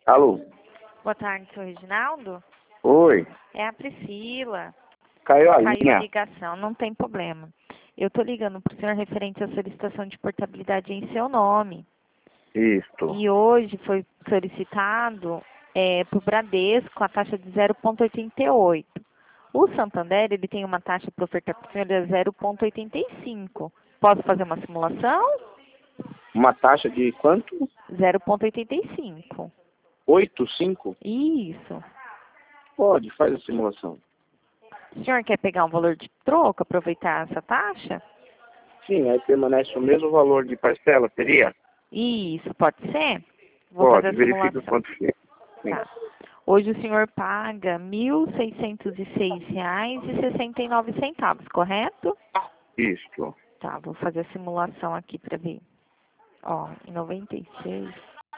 Alô? Boa tarde, seu Reginaldo. Oi. É a Priscila. Caiu a Caiu a linha. ligação, não tem problema. Eu estou ligando para o senhor referente à solicitação de portabilidade em seu nome. Isto. E hoje foi solicitado para o Bradesco a taxa de 0,88. O Santander, ele tem uma taxa para ofertar para o senhor de 0,85. Posso fazer uma simulação? Uma taxa de quanto? 0,85. 8,5? Isso. Pode, faz a simulação. O senhor quer pegar um valor de troco, aproveitar essa taxa? Sim, aí permanece o mesmo valor de parcela, seria? Isso, pode ser? Vou Pode, fazer a verifica simulação. quanto fica. Sim. Tá. Hoje o senhor paga R$ 1.606,69, correto? Isto. Tá, vou fazer a simulação aqui para ver. Ó, em 96.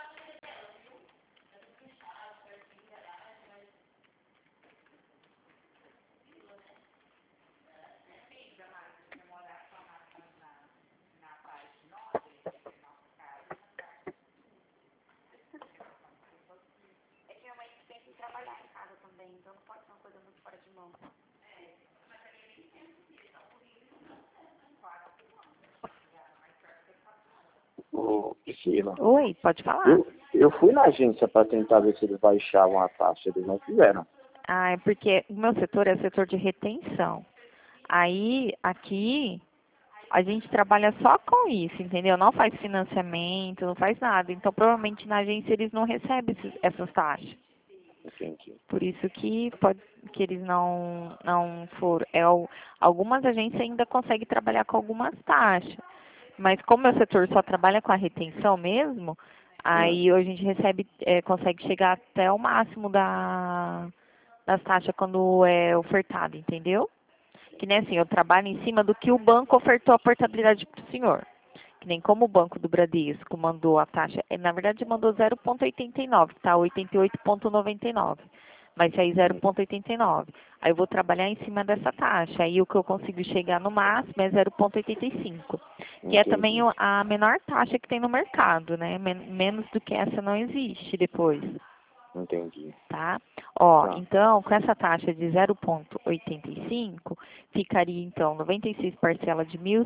Ô, Priscila, Oi, pode falar. eu fui na agência para tentar ver se eles baixavam a taxa, eles não fizeram. Ah, é porque o meu setor é o setor de retenção. Aí, aqui, a gente trabalha só com isso, entendeu? Não faz financiamento, não faz nada. Então, provavelmente na agência eles não recebem essas taxas. Entendi. Por isso que pode que eles não foram. Algumas agências ainda conseguem trabalhar com algumas taxas. Mas como o meu setor só trabalha com a retenção mesmo, aí a gente recebe, consegue chegar até o máximo das taxas quando é ofertado, entendeu? Que nem assim, eu trabalho em cima do que o banco ofertou a portabilidade para o senhor. Que nem como o Banco do Bradesco mandou a taxa, na verdade mandou 0,89, tá? 88,99. Mas aí 0,89. Aí eu vou trabalhar em cima dessa taxa. Aí o que eu consigo chegar no máximo é 0,85. Que é também Entendi. a menor taxa que tem no mercado, né? Menos do que essa não existe depois. Entendi. Tá? Ó, Tá. então, com essa taxa de 0,85, ficaria, então, 96 parcela de R$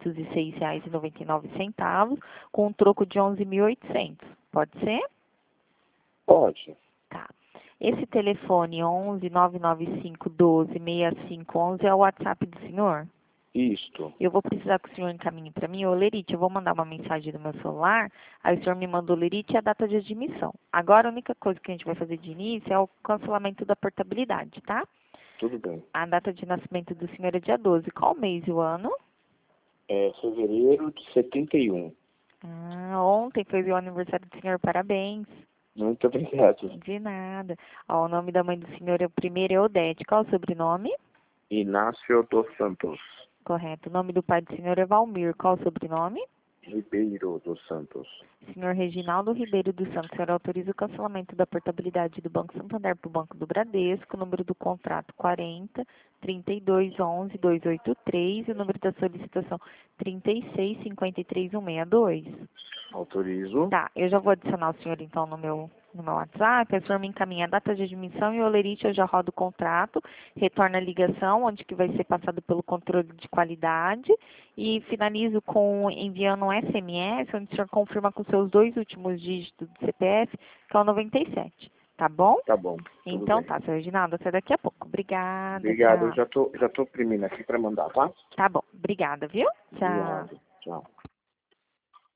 1.606,99, com um troco de 11.800. Pode ser? Pode. Tá. Esse telefone 11-995-12-6511 é o WhatsApp do senhor? Isto. Eu vou precisar que o senhor encaminhe para mim. Ô, Lerite, eu vou mandar uma mensagem do meu celular, aí o senhor me manda o Lerite e a data de admissão. Agora, a única coisa que a gente vai fazer de início é o cancelamento da portabilidade, tá? Tudo bem. A data de nascimento do senhor é dia 12. Qual mês e o ano? É fevereiro de 71. Ah, ontem foi o aniversário do senhor, parabéns. Muito obrigado. De nada. Ó, o nome da mãe do senhor é o primeiro é Odete. Qual o sobrenome? Inácio dos Santos. Correto. O nome do pai do senhor é Valmir. Qual o sobrenome? Ribeiro dos Santos. Senhor Reginaldo Ribeiro dos Santos, o senhor autoriza o cancelamento da portabilidade do Banco Santander para o Banco do Bradesco, o número do contrato 40-3211-283 e o número da solicitação 36-53-162. Autorizo. Tá, eu já vou adicionar o senhor então no meu WhatsApp, o senhor me encaminha a data de admissão e o Lerite eu já rodo o contrato, retorna a ligação, onde que vai ser passado pelo controle de qualidade e finalizo com enviando um SMS, onde o senhor confirma com seus 2 últimos dígitos do CPF, que é o 97. Tá bom? Tá bom. Tudo Então bem. tá, seu Reginaldo, até daqui a pouco. Obrigada, Obrigado. Eu tchau. já tô imprimindo aqui para mandar, tá? Tá bom, obrigada, viu? Tchau. Obrigado. Tchau.